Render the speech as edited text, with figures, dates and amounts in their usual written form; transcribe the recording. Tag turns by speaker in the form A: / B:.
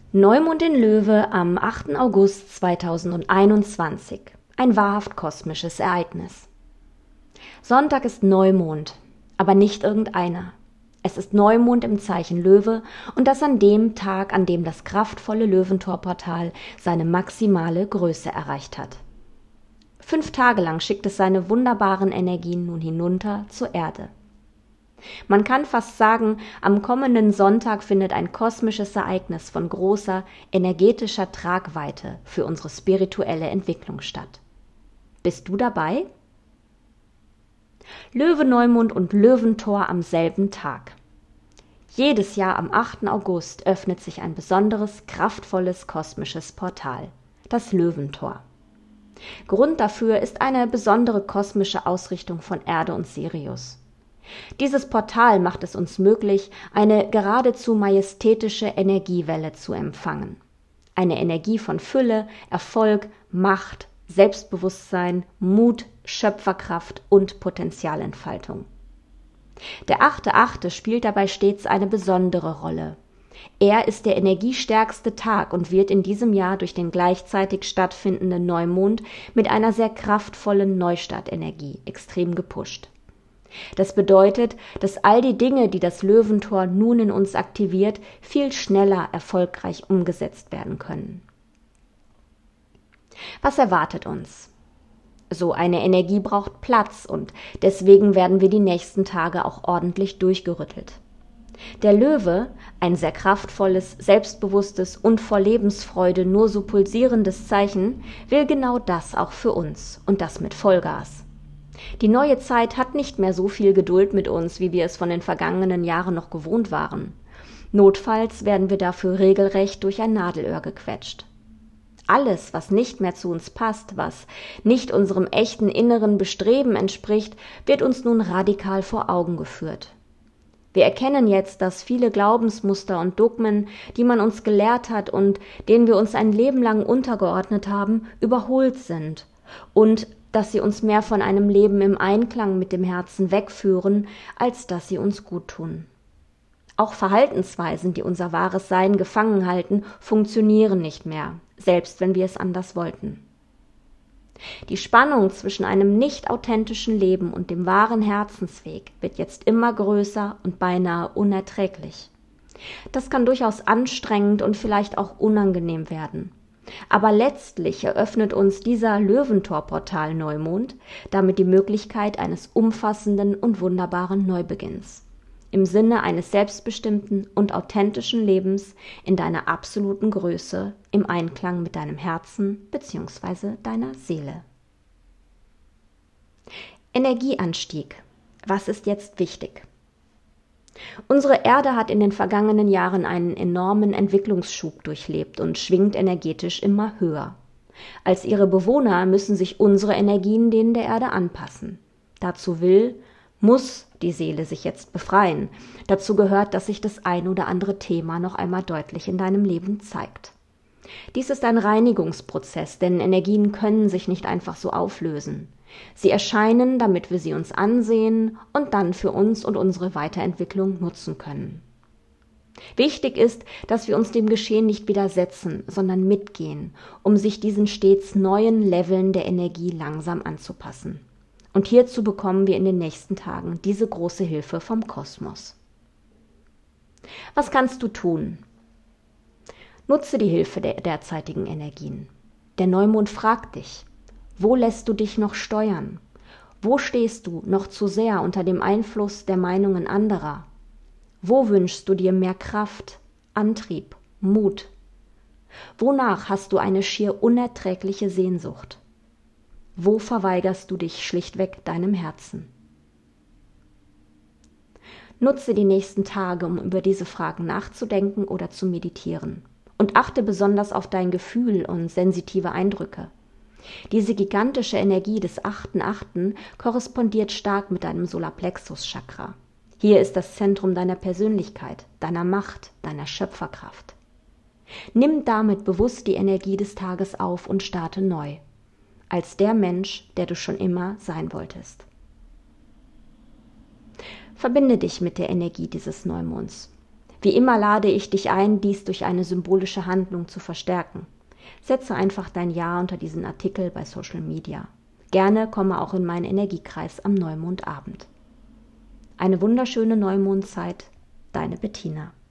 A: Neumond in Löwe am 8. August 2021. Ein wahrhaft kosmisches Ereignis. Sonntag ist Neumond, aber nicht irgendeiner. Es ist Neumond im Zeichen Löwe und das an dem Tag, an dem das kraftvolle Löwentorportal seine maximale Größe erreicht hat. 5 Tage lang schickt es seine wunderbaren Energien nun hinunter zur Erde. Man kann fast sagen, am kommenden Sonntag findet ein kosmisches Ereignis von großer energetischer Tragweite für unsere spirituelle Entwicklung statt. Bist du dabei? Löwe-Neumond und Löwentor am selben Tag. Jedes Jahr am 8. August öffnet sich ein besonderes, kraftvolles kosmisches Portal, das Löwentor. Grund dafür ist eine besondere kosmische Ausrichtung von Erde und Sirius. Dieses Portal macht es uns möglich, eine geradezu majestätische Energiewelle zu empfangen. Eine Energie von Fülle, Erfolg, Macht, Selbstbewusstsein, Mut, Schöpferkraft und Potenzialentfaltung. Der 8.8. spielt dabei stets eine besondere Rolle. Er ist der energiestärkste Tag und wird in diesem Jahr durch den gleichzeitig stattfindenden Neumond mit einer sehr kraftvollen Neustartenergie extrem gepusht. Das bedeutet, dass all die Dinge, die das Löwentor nun in uns aktiviert, viel schneller erfolgreich umgesetzt werden können. Was erwartet uns? So eine Energie braucht Platz und deswegen werden wir die nächsten Tage auch ordentlich durchgerüttelt. Der Löwe, ein sehr kraftvolles, selbstbewusstes und vor Lebensfreude nur so pulsierendes Zeichen, will genau das auch für uns und das mit Vollgas. Die neue Zeit hat nicht mehr so viel Geduld mit uns, wie wir es von den vergangenen Jahren noch gewohnt waren. Notfalls werden wir dafür regelrecht durch ein Nadelöhr gequetscht. Alles, was nicht mehr zu uns passt, was nicht unserem echten inneren Bestreben entspricht, wird uns nun radikal vor Augen geführt. Wir erkennen jetzt, dass viele Glaubensmuster und Dogmen, die man uns gelehrt hat und denen wir uns ein Leben lang untergeordnet haben, überholt sind und dass sie uns mehr von einem Leben im Einklang mit dem Herzen wegführen, als dass sie uns gut tun. Auch Verhaltensweisen, die unser wahres Sein gefangen halten, funktionieren nicht mehr, selbst wenn wir es anders wollten. Die Spannung zwischen einem nicht authentischen Leben und dem wahren Herzensweg wird jetzt immer größer und beinahe unerträglich. Das kann durchaus anstrengend und vielleicht auch unangenehm werden. Aber letztlich eröffnet uns dieser Löwentor-Portal-Neumond damit die Möglichkeit eines umfassenden und wunderbaren Neubeginns. Im Sinne eines selbstbestimmten und authentischen Lebens in deiner absoluten Größe, im Einklang mit deinem Herzen bzw. deiner Seele. Energieanstieg. Was ist jetzt wichtig? Unsere Erde hat in den vergangenen Jahren einen enormen Entwicklungsschub durchlebt und schwingt energetisch immer höher. Als ihre Bewohner müssen sich unsere Energien denen der Erde anpassen. Muss die Seele sich jetzt befreien. Dazu gehört, dass sich das ein oder andere Thema noch einmal deutlich in deinem Leben zeigt. Dies ist ein Reinigungsprozess, denn Energien können sich nicht einfach so auflösen. Sie erscheinen, damit wir sie uns ansehen und dann für uns und unsere Weiterentwicklung nutzen können. Wichtig ist, dass wir uns dem Geschehen nicht widersetzen, sondern mitgehen, um sich diesen stets neuen Leveln der Energie langsam anzupassen. Und hierzu bekommen wir in den nächsten Tagen diese große Hilfe vom Kosmos. Was kannst du tun? Nutze die Hilfe der derzeitigen Energien. Der Neumond fragt dich: Wo lässt du dich noch steuern? Wo stehst du noch zu sehr unter dem Einfluss der Meinungen anderer? Wo wünschst du dir mehr Kraft, Antrieb, Mut? Wonach hast du eine schier unerträgliche Sehnsucht? Wo verweigerst du dich schlichtweg deinem Herzen? Nutze die nächsten Tage, um über diese Fragen nachzudenken oder zu meditieren. Und achte besonders auf dein Gefühl und sensitive Eindrücke. Diese gigantische Energie des 8.8. korrespondiert stark mit deinem Solarplexus-Chakra. Hier ist das Zentrum deiner Persönlichkeit, deiner Macht, deiner Schöpferkraft. Nimm damit bewusst die Energie des Tages auf und starte neu. Als der Mensch, der du schon immer sein wolltest. Verbinde dich mit der Energie dieses Neumonds. Wie immer lade ich dich ein, dies durch eine symbolische Handlung zu verstärken. Setze einfach dein Ja unter diesen Artikel bei Social Media. Gerne komme auch in meinen Energiekreis am Neumondabend. Eine wunderschöne Neumondzeit, deine Bettina.